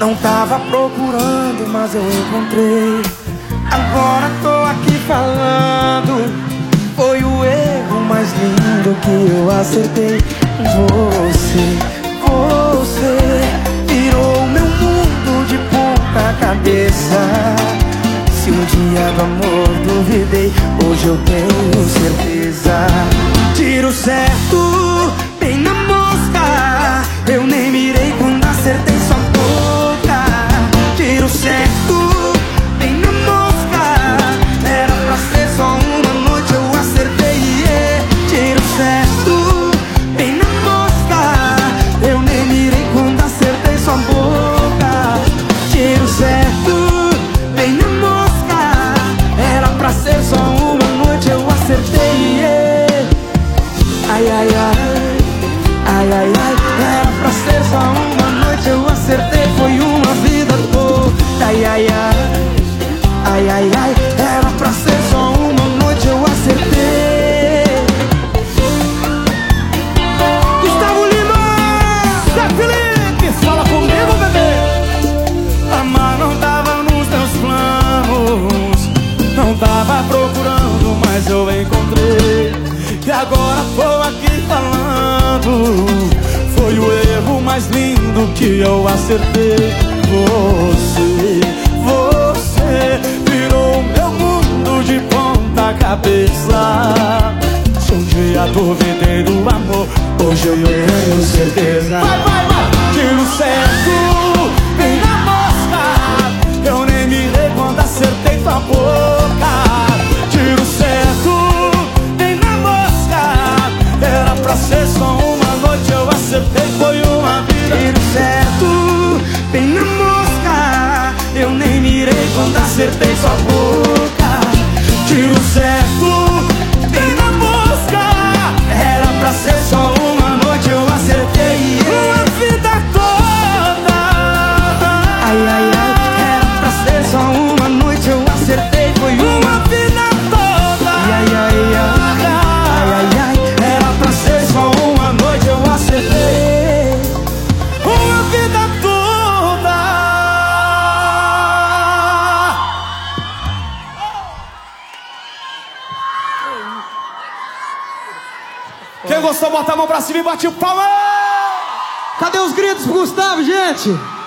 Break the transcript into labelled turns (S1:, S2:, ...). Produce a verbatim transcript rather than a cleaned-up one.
S1: Não tava procurando, mas eu encontrei. Agora tô aqui falando. Foi o erro mais lindo que eu acertei. Você, você virou meu mundo de ponta cabeça. Se um dia do amor duvidei, hoje eu tenho certeza. Tiro certo, bem na mosca. Eu nem mirei quando acertei sua boca. Tiro certo, bem na mosca. Era pra ser só uma noite, eu acertei, yeah. Tiro certo, bem na mosca. Eu nem mirei quando acertei sua boca. Tiro certo, bem na mosca. Era pra ser só uma noite, eu acertei, yeah. Ai, ai, ai, ai, ai, ai. Era pra ser só uma noite, eu acertei, foi uma vida toda. Ai, ai, ai, ai, ai, ai. Era pra ser só uma noite, eu acertei. Gustavo Lima, Zé Felipe, fala comigo, bebê. Amar não tava nos teus planos, não tava procurando, mas eu encontrei. E agora tô aqui falando. Foi o erro mais lindo que eu acertei. Você, você virou meu mundo de ponta cabeça. Se um dia duvidei do amor, hoje eu tenho certeza. Vai, vai, vai! Tiro certo, bem na mosca. Eu nem mirei quando acertei tua boca. Tiro certo, bem na mosca. Era pra ser só uma noite, eu acertei, foi uma vida. Tiro certo, bem na mosca. Eu nem mirei quando acertei sua boca. Tiro certo, bem na mosca. Era pra ser só uma noite, eu acertei, yeah. Uma vida toda. Ai, ai, ai. Era pra ser só uma noite, eu acertei, foi uma vida toda. Ai, ai, ai, ai, ai, ai. Era pra ser só uma noite, eu acertei, uma vida toda. Quem gostou, bota a mão pra cima e bate o palma.
S2: Cadê os gritos pro Gustavo, gente?